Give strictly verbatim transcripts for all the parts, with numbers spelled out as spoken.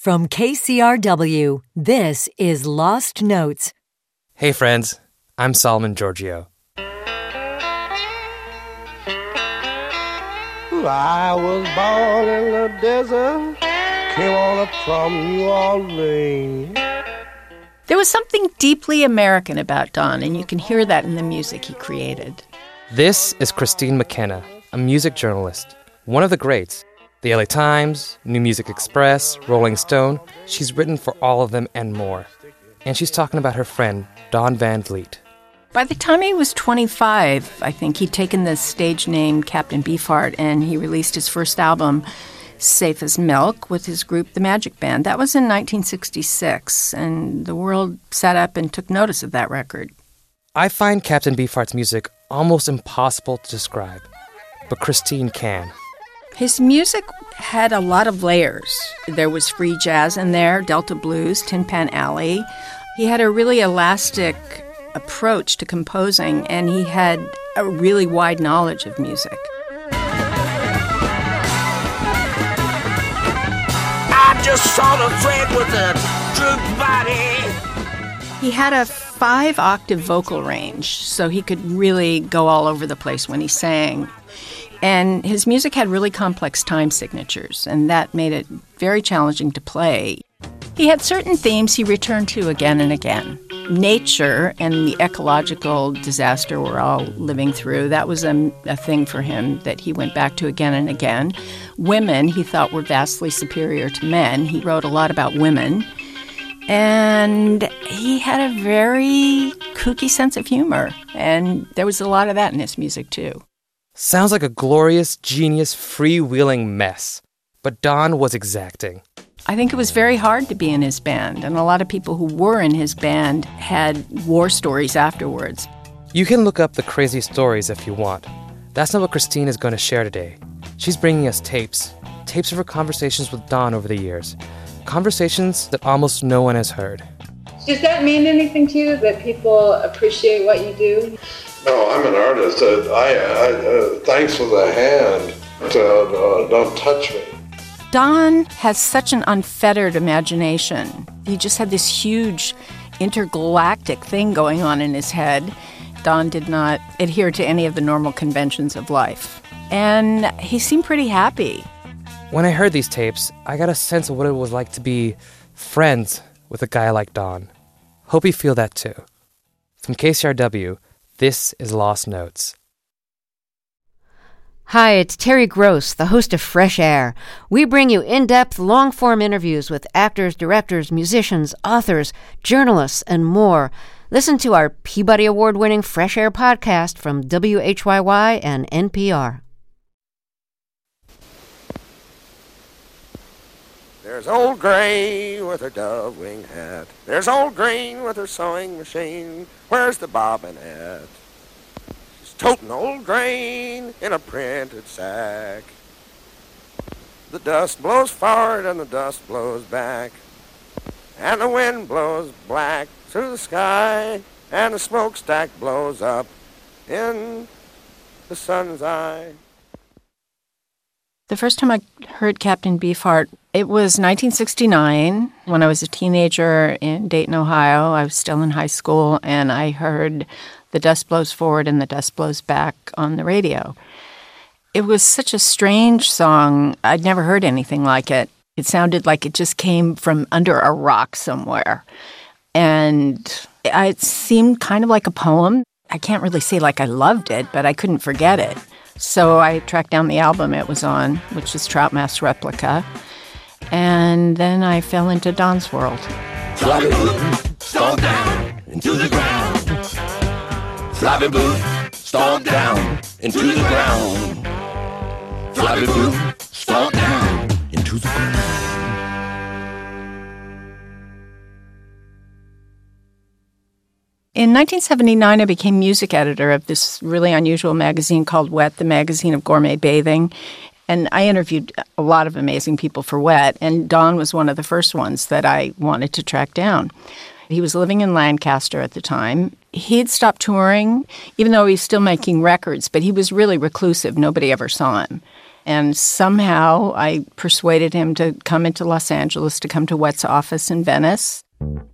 From K C R W, this is Lost Notes. Hey friends, I'm Solomon Giorgio. I was born in the desert, came on up from New Orleans. There was something deeply American about Don, and you can hear that in the music he created. This is Christine McKenna, a music journalist, one of the greats. The L A Times, New Music Express, Rolling Stone. She's written for all of them and more. And she's talking about her friend, Don Van Vliet. By the time he was twenty-five, I think, he'd taken the stage name Captain Beefheart, and he released his first album, Safe as Milk, with his group, The Magic Band. That was in nineteen sixty-six, and the world sat up and took notice of that record. I find Captain Beefheart's music almost impossible to describe, but Christine can. His music had a lot of layers. There was free jazz in there, Delta blues, Tin Pan Alley. He had a really elastic approach to composing, and he had a really wide knowledge of music. I just saw the thread with a drooped body. He had a five-octave vocal range, so he could really go all over the place when he sang. And his music had really complex time signatures, and that made it very challenging to play. He had certain themes he returned to again and again. Nature and the ecological disaster we're all living through, that was a, a thing for him that he went back to again and again. Women, he thought, were vastly superior to men. He wrote a lot about women. And he had a very kooky sense of humor, and there was a lot of that in his music, too. Sounds like a glorious, genius, freewheeling mess. But Don was exacting. I think it was very hard to be in his band, and a lot of people who were in his band had war stories afterwards. You can look up the crazy stories if you want. That's not what Christine is going to share today. She's bringing us tapes. Tapes of her conversations with Don over the years. Conversations that almost no one has heard. Does that mean anything to you, that people appreciate what you do? No, I'm an artist. Uh, I, I, uh, thanks for the hand. Uh, uh, don't touch me. Don has such an unfettered imagination. He just had this huge intergalactic thing going on in his head. Don did not adhere to any of the normal conventions of life. And he seemed pretty happy. When I heard these tapes, I got a sense of what it was like to be friends with a guy like Don. Hope you feel that too. From K C R W, this is Lost Notes. Hi, it's Terry Gross, the host of Fresh Air. We bring you in-depth, long-form interviews with actors, directors, musicians, authors, journalists, and more. Listen to our Peabody Award-winning Fresh Air podcast from W H Y Y and N P R. There's old Gray with her dove-wing hat. There's old Green with her sewing machine. Where's the bobbin at? She's toting old Grain in a printed sack. The dust blows forward and the dust blows back. And the wind blows black through the sky. And the smokestack blows up in the sun's eye. The first time I heard Captain Beefheart, it was nineteen sixty-nine when I was a teenager in Dayton, Ohio. I was still in high school, and I heard The Dust Blows Forward and The Dust Blows Back on the radio. It was such a strange song. I'd never heard anything like it. It sounded like it just came from under a rock somewhere. And it seemed kind of like a poem. I can't really say like I loved it, but I couldn't forget it. So I tracked down the album it was on, which is Troutmath's Replica. And then I fell into Don's world. Floppy boot, stomp down into the ground. Floppy boot, stomp down into the ground. Floppy boot, stomp down into the ground. In nineteen seventy-nine, I became music editor of this really unusual magazine called Wet, the magazine of gourmet bathing. And I interviewed a lot of amazing people for Wet, and Don was one of the first ones that I wanted to track down. He was living in Lancaster at the time. He had stopped touring, even though he was still making records, but he was really reclusive. Nobody ever saw him. And somehow I persuaded him to come into Los Angeles, to come to Wet's office in Venice.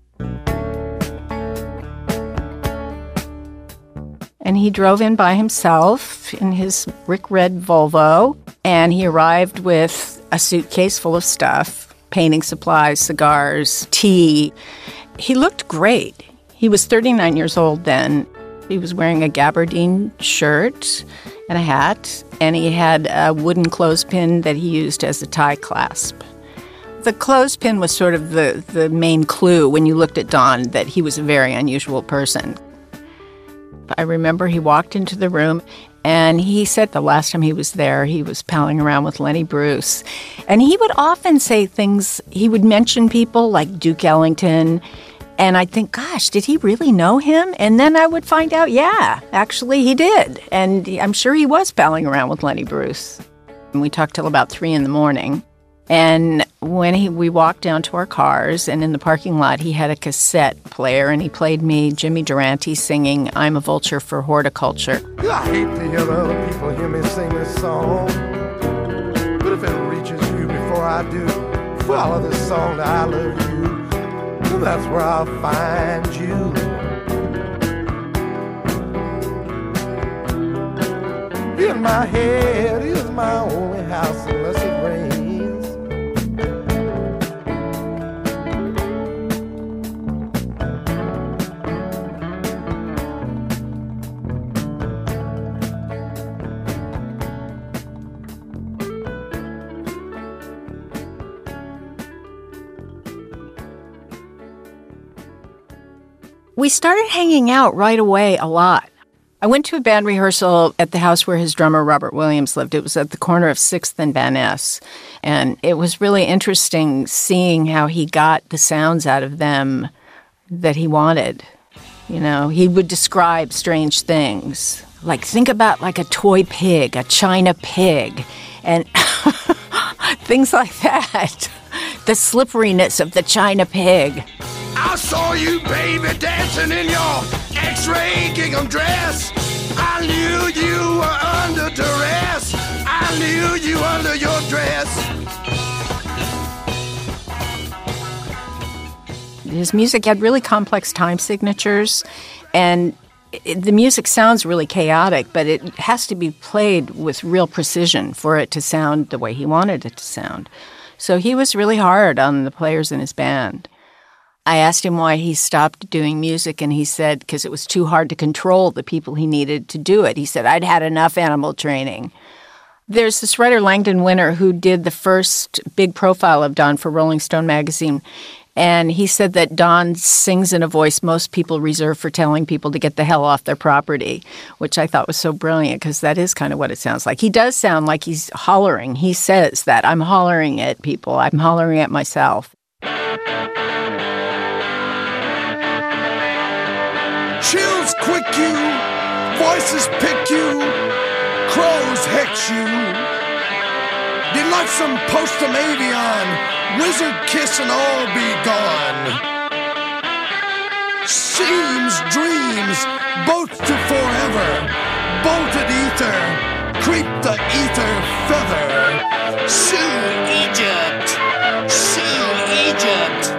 And he drove in by himself in his brick red Volvo, and he arrived with a suitcase full of stuff, painting supplies, cigars, tea. He looked great. He was thirty-nine years old then. He was wearing a gabardine shirt and a hat, and he had a wooden clothespin that he used as a tie clasp. The clothespin was sort of the, the main clue when you looked at Don that he was a very unusual person. I remember he walked into the room, and he said the last time he was there, he was palling around with Lenny Bruce. And he would often say things, he would mention people like Duke Ellington, and I'd think, gosh, did he really know him? And then I would find out, yeah, actually he did. And I'm sure he was palling around with Lenny Bruce. And we talked till about three in the morning. And when he, we walked down to our cars, and in the parking lot, he had a cassette player, and he played me Jimmy Durante singing I'm a Vulture for Horticulture. I hate to hear other people hear me sing this song, but if it reaches you before I do, follow this song that I love you, and that's where I'll find you. In my head is my only house unless it rains. We started hanging out right away a lot. I went to a band rehearsal at the house where his drummer Robert Williams lived. It was at the corner of sixth and Van Ness. And it was really interesting seeing how he got the sounds out of them that he wanted. You know, he would describe strange things. Like, think about like a toy pig, a China pig, and things like that. The slipperiness of the China pig. I saw you, baby, dancing in your X-ray gingham dress. I knew you were under duress. I knew you under your dress. His music had really complex time signatures, and it, the music sounds really chaotic, but it has to be played with real precision for it to sound the way he wanted it to sound. So he was really hard on the players in his band. I asked him why he stopped doing music, and he said because it was too hard to control the people he needed to do it. He said, I'd had enough animal training. There's this writer, Langdon Winter, who did the first big profile of Don for Rolling Stone magazine, and he said that Don sings in a voice most people reserve for telling people to get the hell off their property, which I thought was so brilliant because that is kind of what it sounds like. He does sound like he's hollering. He says that, I'm hollering at people. I'm hollering at myself. Chills quick you, voices pick you, crows hex you. Delightsome post-Amavion, wizard kiss and all be gone. Seems, dreams, both to forever, bolted ether, creep the ether feather. Sue Egypt, Sue Egypt.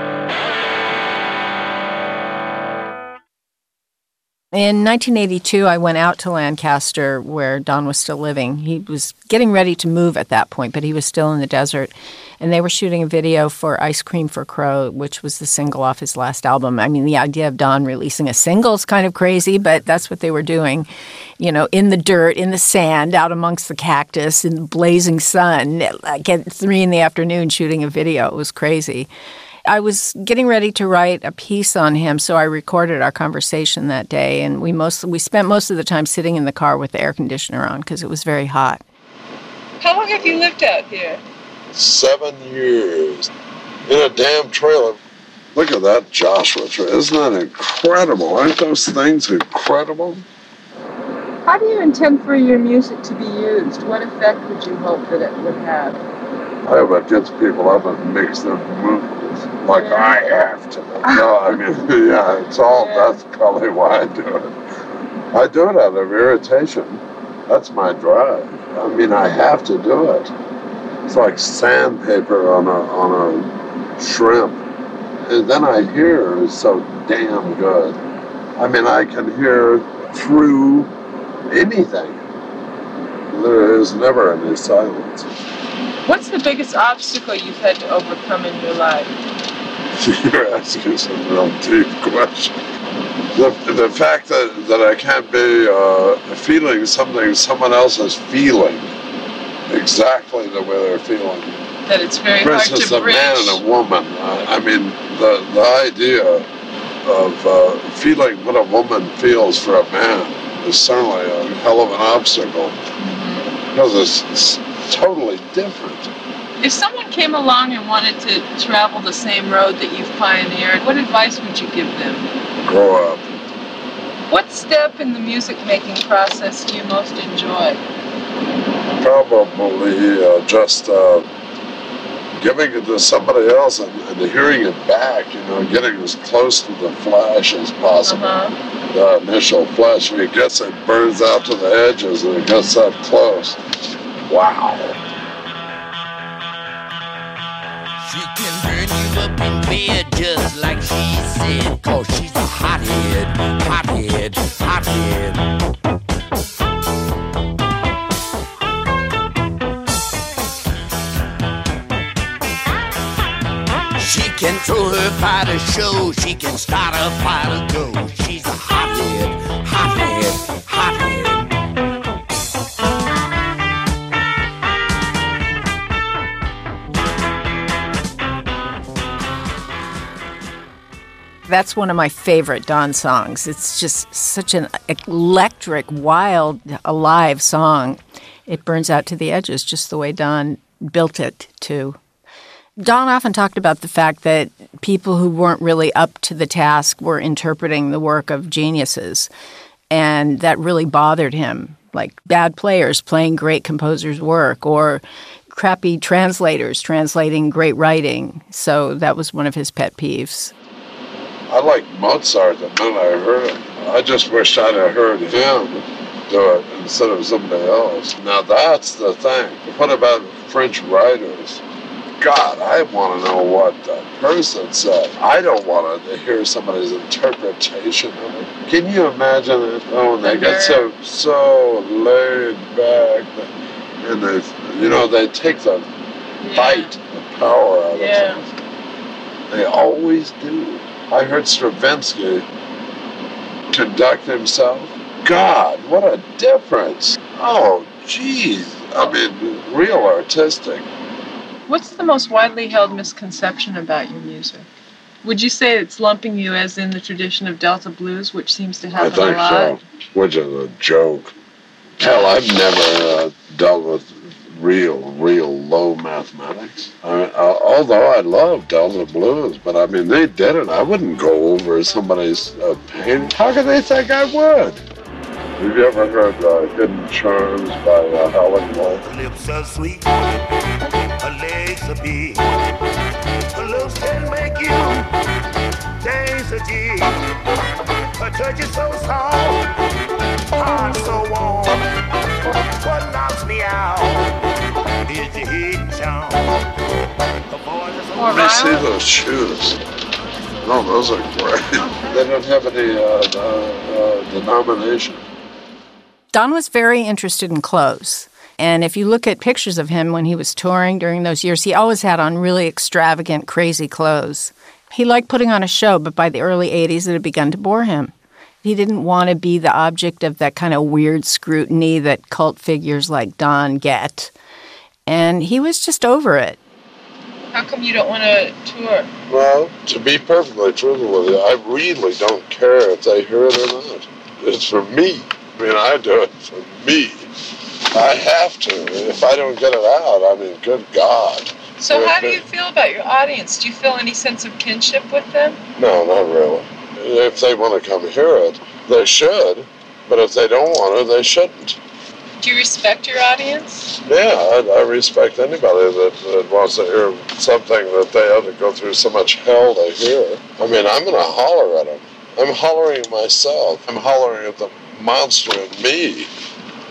In nineteen eighty-two, I went out to Lancaster where Don was still living. He was getting ready to move at that point, but he was still in the desert. And they were shooting a video for Ice Cream for Crow, which was the single off his last album. I mean, the idea of Don releasing a single is kind of crazy, but that's what they were doing. You know, in the dirt, in the sand, out amongst the cactus, in the blazing sun, like at three in the afternoon shooting a video. It was crazy. I was getting ready to write a piece on him, so I recorded our conversation that day, and we most we spent most of the time sitting in the car with the air conditioner on because it was very hot. How long have you lived out here? Seven years. In a damn trailer. Look at that Joshua trailer. Isn't that incredible? Aren't those things incredible? How do you intend for your music to be used? What effect would you hope that it would have? I hope it gets people up and makes them move. Like yeah. I have to. No, I mean, yeah, it's all, yeah. That's probably why I do it. I do it out of irritation. That's my drive. I mean, I have to do it. It's like sandpaper on a on a shrimp. And then I hear is so damn good. I mean, I can hear through anything. There is never any silence. What's the biggest obstacle you've had to overcome in your life? You're asking some real deep question. The, the fact that, that I can't be uh, feeling something someone else is feeling exactly the way they're feeling. That it's very For hard instance, to a bridge. man and a woman. I, I mean, the, the idea of uh, feeling what a woman feels for a man is certainly a hell of an obstacle. Mm-hmm. Because it's, it's totally different. If someone came along and wanted to travel the same road that you've pioneered, what advice would you give them? Grow up. What step in the music-making process do you most enjoy? Probably uh, just uh, giving it to somebody else and, and hearing it back, you know, getting as close to the flash as possible. Uh-huh. The initial flash, when it gets, it burns out to the edges and it gets that close. Wow. She can burn you up in bed just like she said, cause she's a hothead, hothead, hothead. She can throw her fighter show, she can start a fighter go. She's a hothead, hothead, hothead. That's one of my favorite Don songs. It's just such an electric, wild, alive song. It burns out to the edges just the way Don built it to. Don often talked about the fact that people who weren't really up to the task were interpreting the work of geniuses, and that really bothered him, like bad players playing great composers' work or crappy translators translating great writing. So that was one of his pet peeves. I like Mozart the minute I heard it. I just wish I'd have heard him do it instead of somebody else. Now that's the thing. What about French writers? God, I want to know what the person said. I don't want to hear somebody's interpretation of it. Can you imagine it? Oh, they get so so laid back, and they, you know, they take the Yeah. bite, the power out of Yeah. things. They always do. I heard Stravinsky conduct himself. God, what a difference. Oh, geez. I mean, real artistic. What's the most widely held misconception about your music? Would you say it's lumping you as in the tradition of Delta blues, which seems to I happen think a lot? so. Which is a joke. Hell, I've never uh, dealt with real, real low mathematics. I mean, uh, although I love Delta blues, but I mean, they did it. I wouldn't go over somebody's uh, pain. How could they think I would? Have you ever heard uh, Hidden Charms by uh, Howlin' Wolf? Her lips are sweet, her legs are big, her looks can make you dance a jig. Her touch is so soft, heart so warm. What knocks me out is the hidden charm. Her voice is so Let me see those shoes. No, those are great. They don't have any uh, uh, uh, denomination. Don was very interested in clothes. And if you look at pictures of him when he was touring during those years, he always had on really extravagant, crazy clothes. He liked putting on a show, but by the early eighties, it had begun to bore him. He didn't want to be the object of that kind of weird scrutiny that cult figures like Don get. And he was just over it. How come you don't want to tour? Well, to be perfectly truthful with you, I really don't care if they hear it or not. It's for me. I mean, I do it for me. I have to. If I don't get it out, I mean, good God. So how do you feel about your audience? Do you feel any sense of kinship with them? No, not really. If they want to come hear it, they should. But if they don't want it, they shouldn't. Do you respect your audience? Yeah, I, I respect anybody that, that wants to hear something that they have to go through so much hell to hear. I mean, I'm going to holler at them. I'm hollering myself. I'm hollering at the monster in me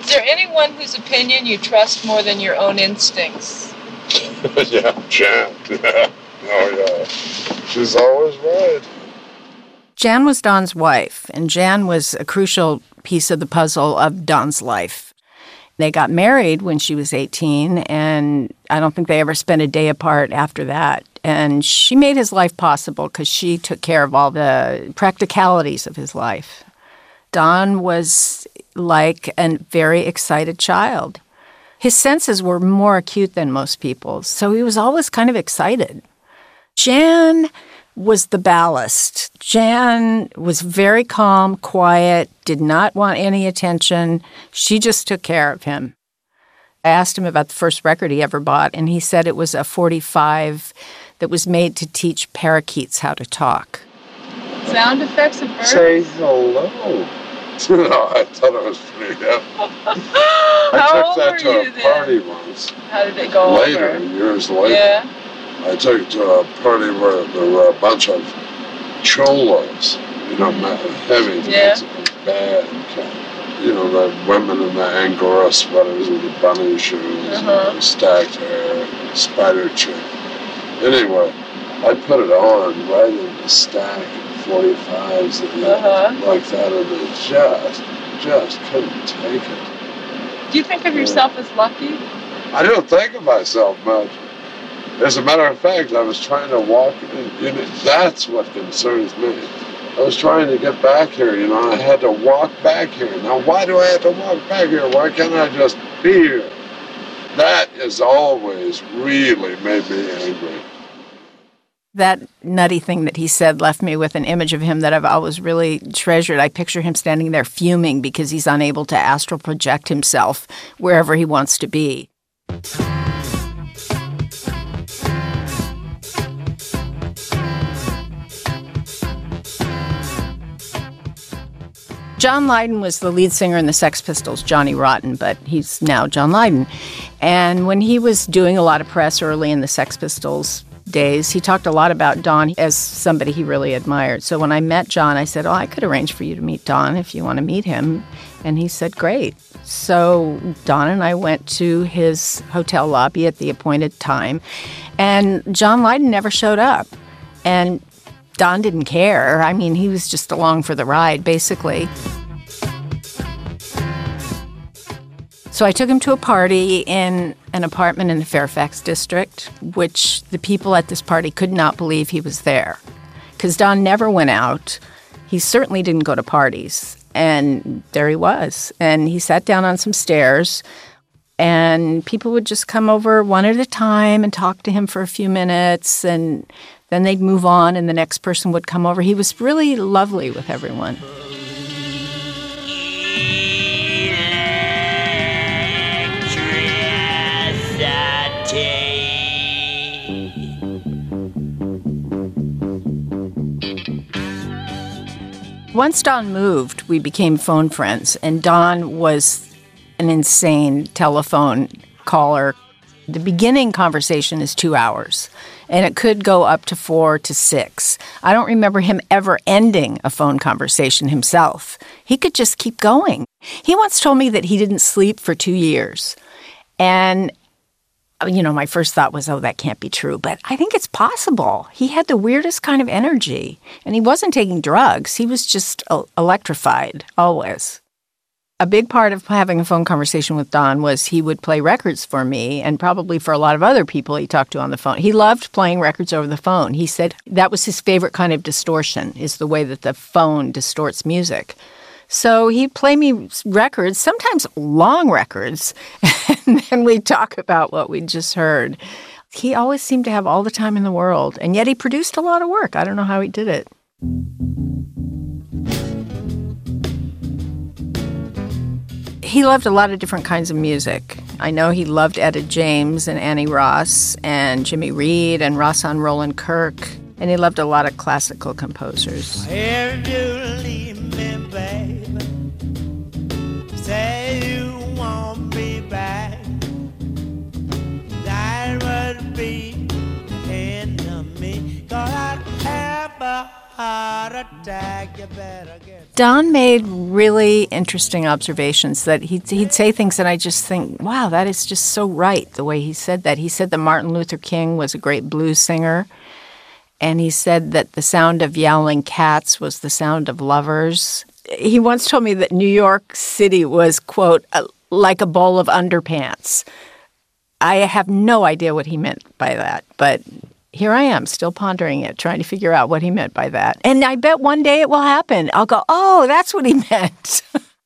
Is there anyone whose opinion you trust more than your own instincts? Yeah, Jan. Oh, yeah. She's always right. Jan was Don's wife, and Jan was a crucial piece of the puzzle of Don's life. They got married when she was eighteen, and I don't think they ever spent a day apart after that. And she made his life possible because she took care of all the practicalities of his life. Don was like a very excited child. His senses were more acute than most people's, so he was always kind of excited. Jan was the ballast. Jan was very calm, quiet, did not want any attention. She just took care of him. I asked him about the first record he ever bought, and he said it was a forty-five that was made to teach parakeets how to talk. Sound effects of birds? Say hello. No, I thought it was pretty hip. I How took old that were to you a then? party once. How did it go Later, over? years later. Yeah. I took it to a party where there were a bunch of cholos, you know, heavy Yeah. bad kind. You know, the women in the Angora sweaters with the bunny shoes, Uh-huh. and the stacked hair, spider chick. Anyway, I put it on right in the stack of forty-fives and Uh-huh. like that, and they just, just couldn't take it. Do you think of yourself as lucky? I don't think of myself much. As a matter of fact, I was trying to walk in, you know, that's what concerns me. I was trying to get back here, you know, and I had to walk back here. Now, why do I have to walk back here? Why can't I just be here? That has always really made me angry. That nutty thing that he said left me with an image of him that I've always really treasured. I picture him standing there fuming because he's unable to astral project himself wherever he wants to be. John Lydon was the lead singer in the Sex Pistols, Johnny Rotten, but he's now John Lydon. And when he was doing a lot of press early in the Sex Pistols days, he talked a lot about Don as somebody he really admired. So when I met John, I said, oh, I could arrange for you to meet Don if you want to meet him. And he said, great. So Don and I went to his hotel lobby at the appointed time, and John Lydon never showed up. And Don didn't care. I mean, he was just along for the ride, basically. So I took him to a party in an apartment in the Fairfax district, which the people at this party could not believe he was there. Because Don never went out. He certainly didn't go to parties. And there he was. And he sat down on some stairs, and people would just come over one at a time and talk to him for a few minutes, and then they'd move on, and the next person would come over. He was really lovely with everyone. Once Don moved, we became phone friends, and Don was an insane telephone caller. The beginning conversation is two hours, and it could go up to four to six. I don't remember him ever ending a phone conversation himself. He could just keep going. He once told me that he didn't sleep for two years. And, you know, my first thought was, oh, that can't be true. But I think it's possible. He had the weirdest kind of energy, and he wasn't taking drugs. He was just electrified, always. A big part of having a phone conversation with Don was he would play records for me, and probably for a lot of other people he talked to on the phone. He loved playing records over the phone. He said that was his favorite kind of distortion, is the way that the phone distorts music. So he'd play me records, sometimes long records, and then we'd talk about what we'd just heard. He always seemed to have all the time in the world, and yet he produced a lot of work. I don't know how he did it. He loved a lot of different kinds of music. I know he loved Etta James and Annie Ross and Jimmy Reed and Rahsaan Roland Kirk, and he loved a lot of classical composers. If you leave me, baby, say you want me back, that would be the end of me, 'cause I'd ever Don made really interesting observations that he'd, he'd say things that I just think, wow, that is just so right, the way he said that. He said that Martin Luther King was a great blues singer, and he said that the sound of yowling cats was the sound of lovers. He once told me that New York City was, quote, like a bowl of underpants. I have no idea what he meant by that, but here I am, still pondering it, trying to figure out what he meant by that. And I bet one day it will happen. I'll go, oh, that's what he meant.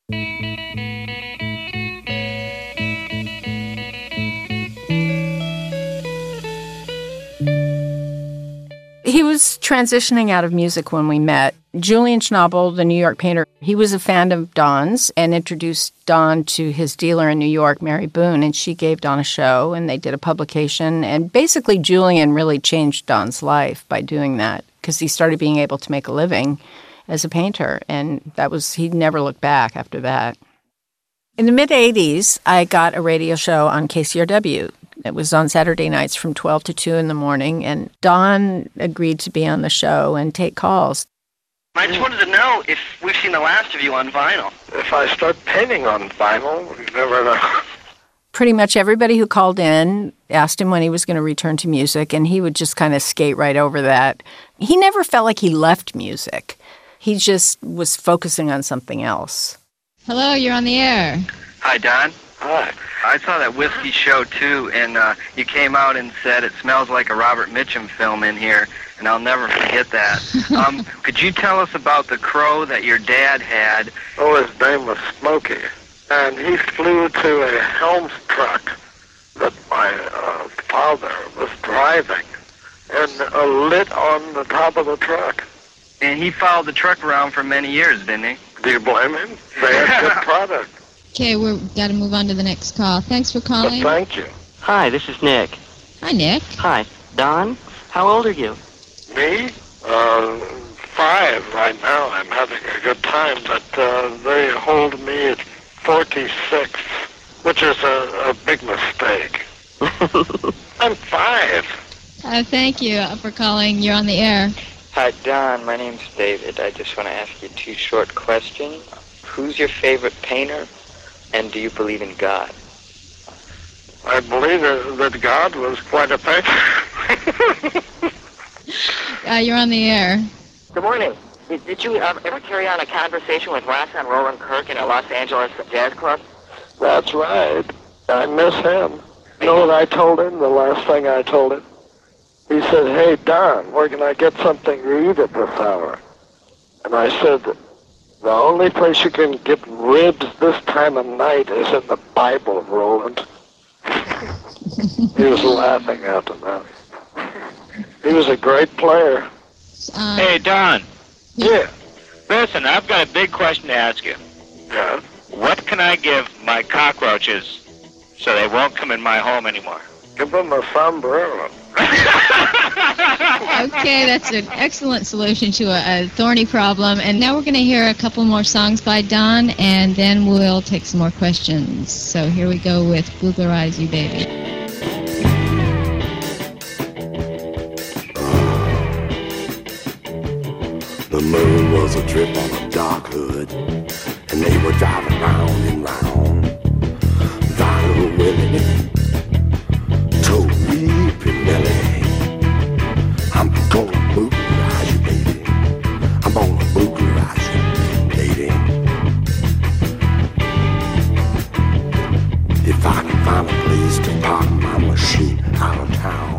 He was transitioning out of music when we met. Julian Schnabel, the New York painter, he was a fan of Don's and introduced Don to his dealer in New York, Mary Boone, and she gave Don a show, and they did a publication. And basically, Julian really changed Don's life by doing that because he started being able to make a living as a painter, and that was he never looked back after that. In the mid-eighties, I got a radio show on K C R W. It was on Saturday nights from twelve to two in the morning, and Don agreed to be on the show and take calls. I just wanted to know if we've seen the last of you on vinyl. If I start painting on vinyl, you never know. Pretty much everybody who called in asked him when he was going to return to music, and he would just kind of skate right over that. He never felt like he left music. He just was focusing on something else. Hello, you're on the air. Hi, Don. Hi. I saw that whiskey show, too, and uh, you came out and said it smells like a Robert Mitchum film in here, and I'll never forget that. um, could you tell us about the crow that your dad had? Oh, his name was Smokey, and he flew to a Helms truck that my uh, father was driving and uh, lit on the top of the truck. And he followed the truck around for many years, didn't he? Do you blame him? They had good product. Okay, we've got to move on to the next call. Thanks for calling. But thank you. Hi, this is Nick. Hi, Nick. Hi. Don, how old are you? Me? Uh, five right now. I'm having a good time, but uh, they hold me at forty-six, which is a, a big mistake. I'm five. Uh, thank you for calling. You're on the air. Hi, Don. My name's David. I just want to ask you two short questions. Who's your favorite painter, and do you believe in God? I believe that God was quite a painter. uh, you're on the air. Good morning. Did, did you um, ever carry on a conversation with Ron Roland Kirk in a Los Angeles jazz club? That's right. I miss him. You know what I told him, the last thing I told him? He said, hey, Don, where can I get something to eat at this hour? And I said, the only place you can get ribs this time of night is in the Bible, Roland. He was laughing after that. He was a great player. Uh, hey, Don. Yeah. Listen, I've got a big question to ask you. Yeah? What can I give my cockroaches so they won't come in my home anymore? Give them a sombrero. Okay, that's an excellent solution to a, a thorny problem. And now we're going to hear a couple more songs by Don, and then we'll take some more questions. So here we go with Booglerize You Baby. The moon was a trip on a dark hood, and they were driving round and round. Donald Willie told me, Pinelli, I'm gonna boogerize you, baby. I'm gonna boogerize you, lady. If I can find a place to park my machine out of town.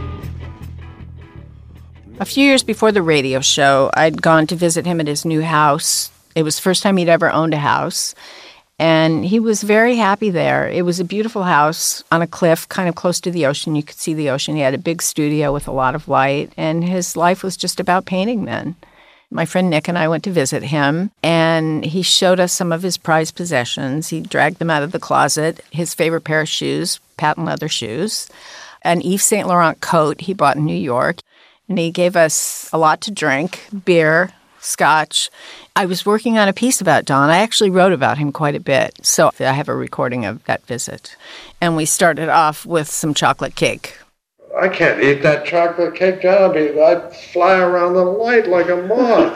A few years before the radio show, I'd gone to visit him at his new house. It was the first time he'd ever owned a house. And he was very happy there. It was a beautiful house on a cliff, kind of close to the ocean. You could see the ocean. He had a big studio with a lot of light, and his life was just about painting then. My friend Nick and I went to visit him, and he showed us some of his prized possessions. He dragged them out of the closet, his favorite pair of shoes, patent leather shoes, an Yves Saint Laurent coat he bought in New York, and he gave us a lot to drink, beer, scotch. I was working on a piece about Don. I actually wrote about him quite a bit, so I have a recording of that visit. And we started off with some chocolate cake. I can't eat that chocolate cake, John. I'd fly around the light like a moth.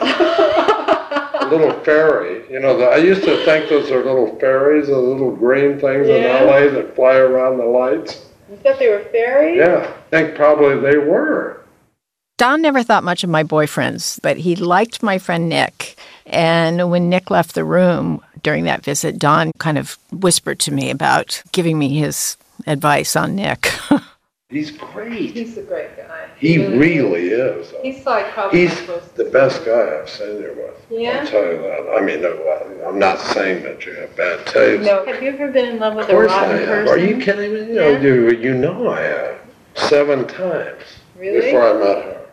A little fairy. You know, the, I used to think those are little fairies, the little green things yeah. in L A that fly around the lights. You thought they were fairies? Yeah, I think probably they were. Don never thought much of my boyfriends, but he liked my friend Nick. And when Nick left the room during that visit, Don kind of whispered to me about giving me his advice on Nick. He's great. He's a great guy. He really is. He's like probably He's the best guy I've seen you with. Yeah? I'll tell you that. I mean, no, I'm not saying that you have bad taste. No. Have you ever been in love with a rotten person? Are you kidding me? You know, yeah. you, you know I have. Seven times. Really? Before I met her.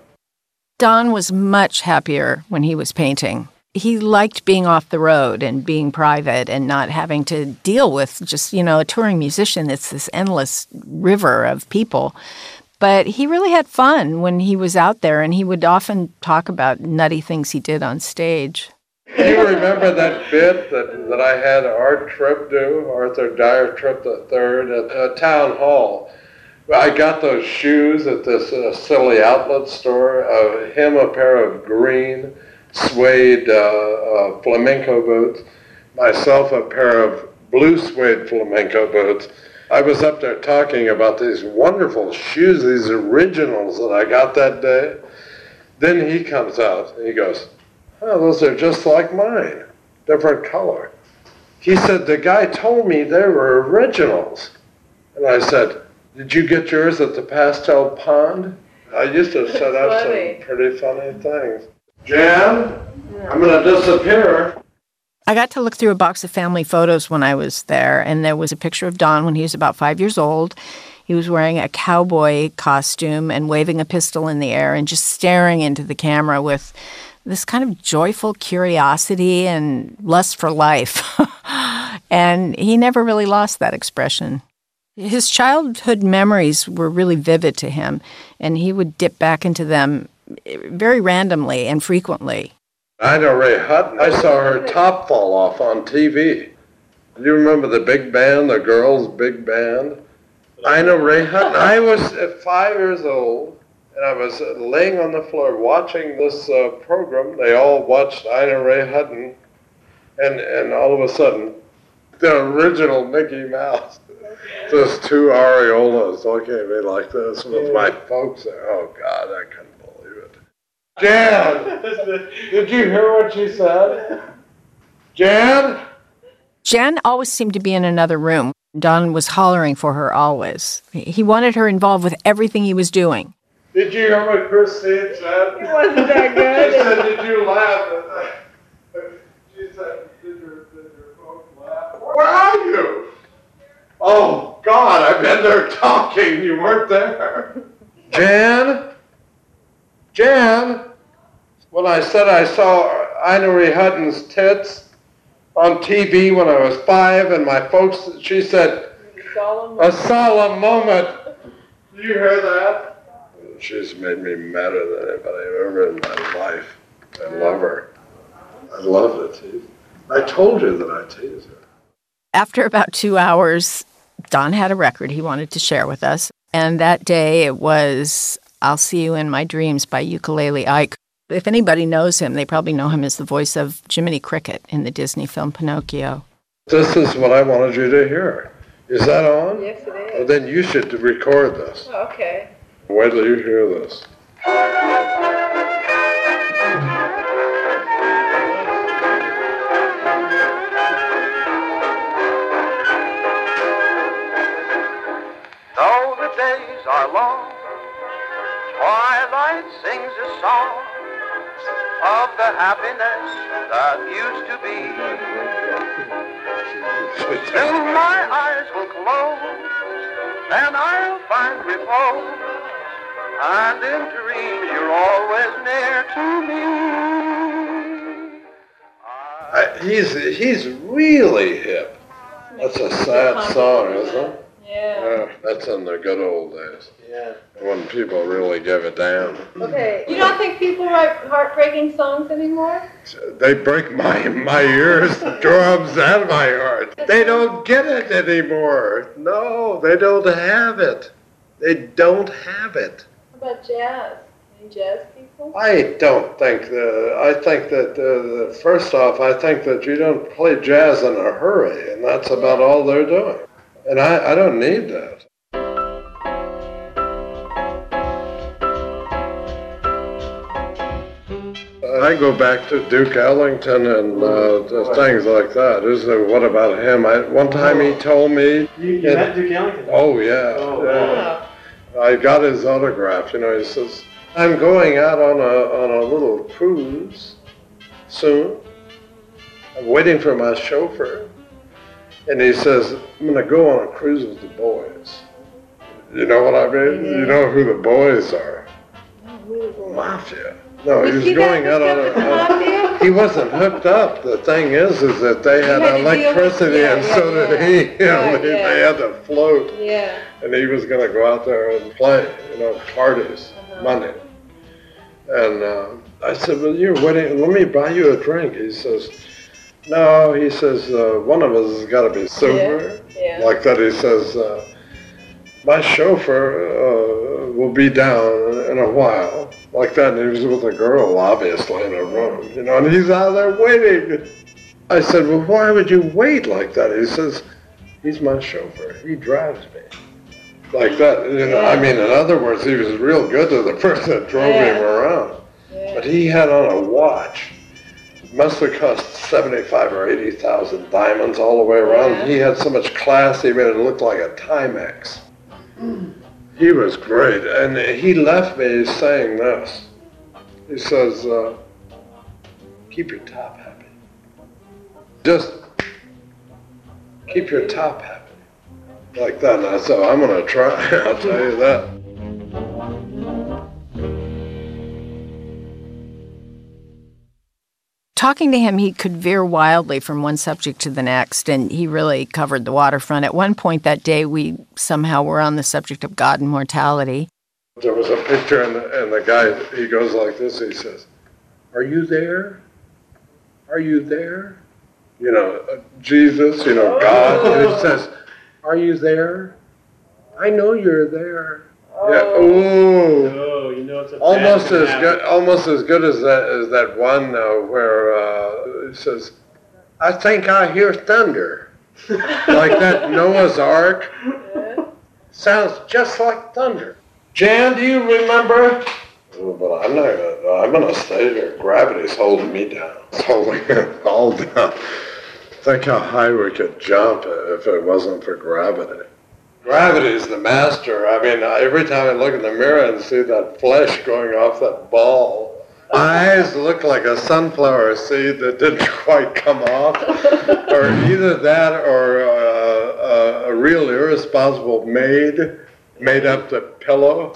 Don was much happier when he was painting. He liked being off the road and being private and not having to deal with just, you know, a touring musician. It's this endless river of people. But he really had fun when he was out there, and he would often talk about nutty things he did on stage. Do you remember that bit that, that I had Art Tripp do, Arthur Dyer Tripp the third, at a town hall? I got those shoes at this uh, silly outlet store, uh, him a pair of green suede uh, uh, flamenco boots, myself a pair of blue suede flamenco boots. I was up there talking about these wonderful shoes, these originals that I got that day. Then he comes out and he goes, oh, those are just like mine, different color. He said, the guy told me they were originals. And I said, did you get yours at the Pastel Pond? I used to set up some pretty funny things. Jan, I'm going to disappear. I got to look through a box of family photos when I was there, and there was a picture of Don when he was about five years old. He was wearing a cowboy costume and waving a pistol in the air and just staring into the camera with this kind of joyful curiosity and lust for life. And he never really lost that expression. His childhood memories were really vivid to him, and he would dip back into them very randomly and frequently. Ina Ray Hutton, I saw her top fall off on T V. Do you remember the big band, the girls' big band? Ina Ray Hutton. I was five years old, and I was laying on the floor watching this uh, program. They all watched Ina Ray Hutton, and, and all of a sudden, the original Mickey Mouse, just two areolas looking at me like this with my folks there. Oh, God, I couldn't. Jan, did you hear what she said? Jan? Jan always seemed to be in another room. Don was hollering for her always. He wanted her involved with everything he was doing. Did you hear what Christine said? It wasn't that good. She said, did you laugh? She said, did your, did your folks laugh? Where are you? Oh, God, I've been there talking. You weren't there. Jan? Jan? When I said I saw Ina Ray Hutton's tits on T V when I was five, and my folks, she said, a solemn moment. Do you hear that? She's made me madder than anybody ever in my life. I love her. I love the tease. I told you that I tease her. After about two hours, Don had a record he wanted to share with us. And that day it was I'll See You in My Dreams by Ukulele Ike. If anybody knows him, they probably know him as the voice of Jiminy Cricket in the Disney film Pinocchio. This is what I wanted you to hear. Is that on? Yes, it is. Well, then you should record this. Oh, okay. Wait till you hear this. Though the days are long, twilight sings a song of the happiness that used to be. Till my eyes will close, and I'll find repose, and in dreams you're always near to me. I, he's, he's really hip. That's a sad song, isn't it? Yeah. Uh, that's in the good old days. Yeah. When people really give a damn. Okay. You don't think people write heartbreaking songs anymore? They break my my ears, drums, and my heart. They don't get it anymore. No, they don't have it. They don't have it. How about jazz? Any jazz people? I don't think that, I think that, uh, first off, I think that you don't play jazz in a hurry, and that's about all they're doing. And I, I don't need that. I go back to Duke Ellington and uh, things like that. Is uh, what about him? I, one time he told me. You, you met Duke Ellington? Oh yeah. Oh, yeah. Wow. I got his autograph. You know, he says, "I'm going out on a on a little cruise soon. I'm waiting for my chauffeur." And he says, "I'm going to go on a cruise with the boys." You know what I mean? You know who the boys are? Mafia. No, he was going out on a, a he wasn't hooked up. The thing is, is that they had, had electricity yeah, and so yeah, did he. You know, right, they, yeah. they had to float. Yeah. And he was going to go out there and play, you know, parties, uh-huh. money. And uh, I said, "Well, you're waiting, let me buy you a drink." He says, "No," he says, uh, "one of us has got to be sober." Yeah. Yeah. Like that, he says, uh, "My chauffeur uh, will be down in a while." Like that, and he was with a girl, obviously, in a room, you know, and he's out there waiting. I said, "Well, why would you wait like that?" He says, "He's my chauffeur. He drives me." Like that, you know, yeah. I mean, in other words, he was real good to the person that drove yeah. him around. Yeah. But he had on a watch. It must have cost seventy-five or eighty thousand diamonds all the way around. Yeah. He had so much class, he made it look like a Timex. Mm. He was great, and he left me saying this. He says, uh, "Keep your top happy. Just keep your top happy." Like that, and I said, "I'm going to try, I'll tell you that." Talking to him, he could veer wildly from one subject to the next, and he really covered the waterfront. At one point that day, we somehow were on the subject of God and mortality. There was a picture, and the, and the guy, he goes like this, he says, "Are you there? Are you there?" You know, uh, Jesus, you know, God, and he says, "Are you there? I know you're there." Oh. Yeah. Oh. Oh, you know it's a almost as good, almost as good as that as that one uh, where uh, it says, "I think I hear thunder," like that Noah's Ark. Yeah. Sounds just like thunder. Jan, do you remember? Oh, but I'm not gonna. I'm gonna stay there. Gravity's holding me down. It's holding it all down. Think how high we could jump if it wasn't for gravity. Gravity's the master. I mean, every time I look in the mirror and see that flesh going off that ball, my eyes look like a sunflower seed that didn't quite come off, or either that or uh, a, a real irresponsible maid made up the pillow.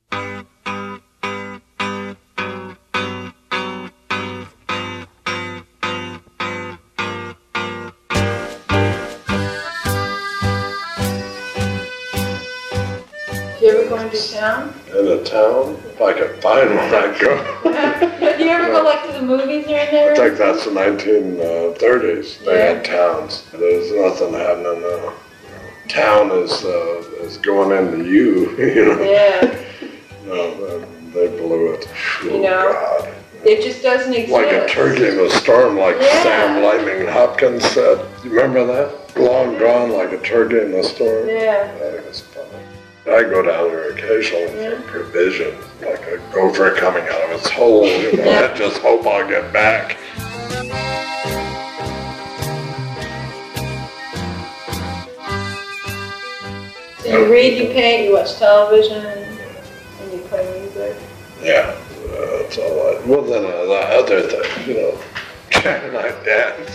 Do you ever go into town? In a town? If I could find one, I'd go. Do you ever go like to the movies here and there? I think that's the nineteen thirties. They Yeah. had towns. There's nothing happening now. Town is uh, is going into you, you know. Yeah. No, they blew it. Oh, You know? God. It just doesn't exist. Like a turkey in a storm, like Yeah. Sam Lightning Hopkins said. You remember that? Long gone like a turkey in a storm. Yeah. That was funny. I go down there occasionally Yeah. for provisions, like a gopher coming out of its hole. You know, I just hope I'll get back. So you read, you paint, you watch television, and you play music. Yeah, uh, that's all I. Well, then uh, the other thing, you know, and I dance.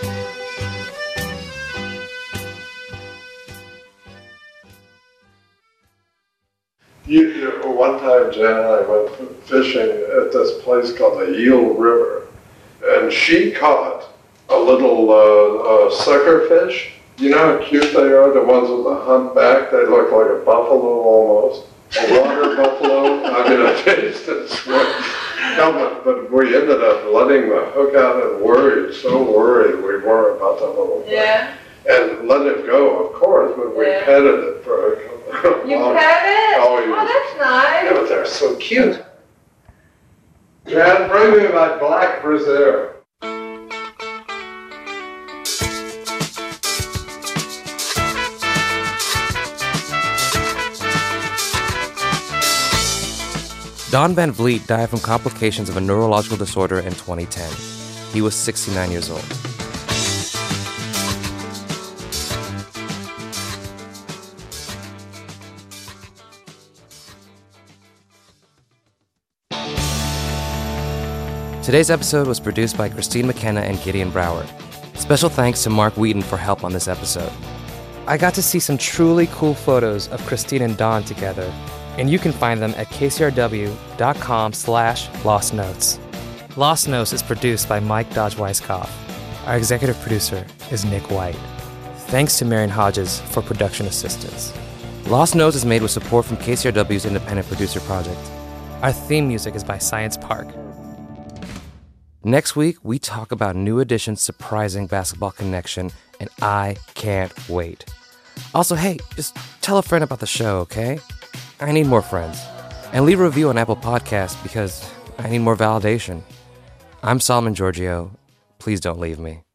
You, you, one time, Jan and I went fishing at this place called the Eel River, and she caught a little uh, uh, sucker fish. You know how cute they are, the ones with the humpback? They look like a buffalo almost. A water buffalo. I mean, I tasted sweat. No, but, but we ended up letting the hook out and worried, so worried we were about that little thing. Yeah. and let it go, of course, but we Yeah. petted it for a couple You long- pet it? Oh, yeah. Oh, that's nice. Yeah, but they're so cute. Dad, bring me my black brassiere. Don Van Vliet died from complications of a neurological disorder in twenty ten. He was sixty-nine years old. Today's episode was produced by Christine McKenna and Gideon Brower. Special thanks to Mark Wheaton for help on this episode. I got to see some truly cool photos of Christine and Don together, and you can find them at kcrw.com slash Lost Notes. Lost Notes is produced by Mike Dodge Weisskopf. Our executive producer is Nick White. Thanks to Marion Hodges for production assistance. Lost Notes is made with support from K C R W's Independent Producer Project. Our theme music is by Science Park. Next week, we talk about New Edition's surprising basketball connection, and I can't wait. Also, hey, just tell a friend about the show, okay? I need more friends. And leave a review on Apple Podcasts because I need more validation. I'm Solomon Giorgio. Please don't leave me.